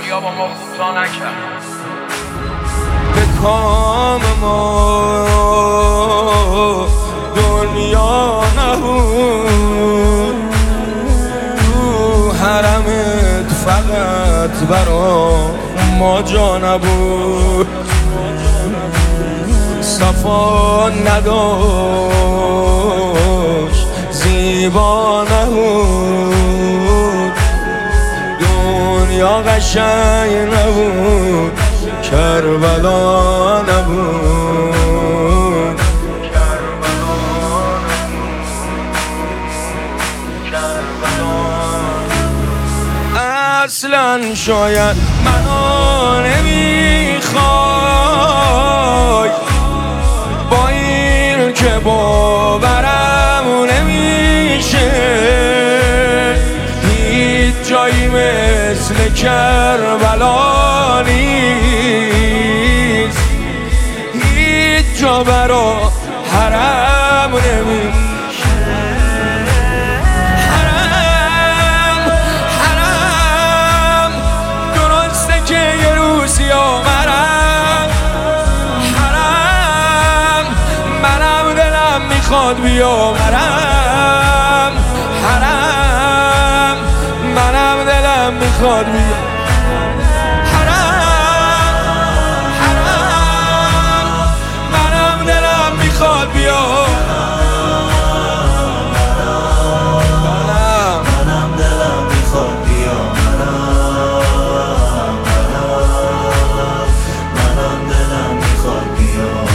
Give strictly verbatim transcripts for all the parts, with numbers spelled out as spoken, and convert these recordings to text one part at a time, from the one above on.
دنیا با ما کوتاه نکرد. به کام ما دنیا نبود، تو حرمت فقط برا ما جا نبود. صفا نداشت زیبا نبود، دنیا قشنگ نبود، کربلا نبود. اصلا شاید منو نمیخوای، با این که باورم نمیشه، هیچ جایی مثل کربلا نیست، هیچ جا برا حرم نمیشه. میخواد بیاورم حرم، منم دلم میخواد بیاورم حرم، حرم منم دلم میخواد بیاورم، منم دلم میخواد بیاورم، منم دلم میخواد بیاورم.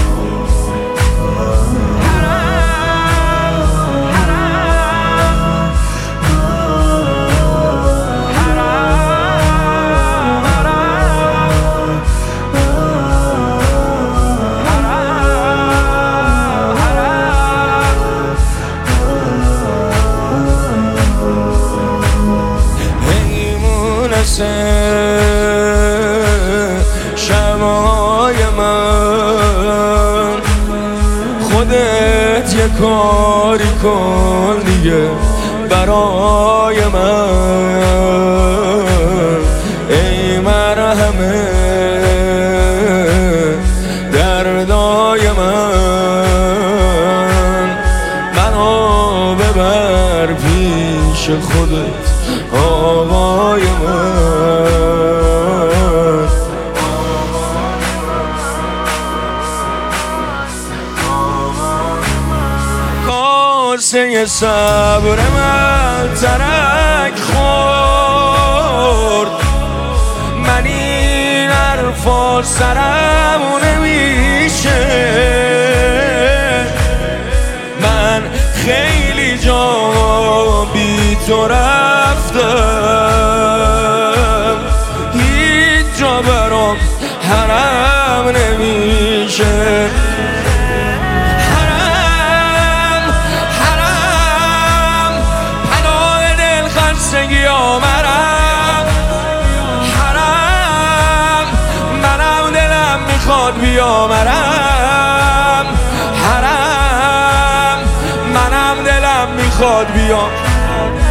شمعای من خودت یه کاری کن دیگه برای من، ای مرهمه دردای من، منو ببر پیش خودت آقای من. کاسه صبر من ترک خورد، من این حرفا سرم نمیشه، من خیلی جا بی تو رفتم، هیچ جا برام حرم نمیشه. حرم، حرم پناه دل خستگی آمرم، حرم منم دلم میخواد بیامرم، حرم منم دلم میخواد بیام.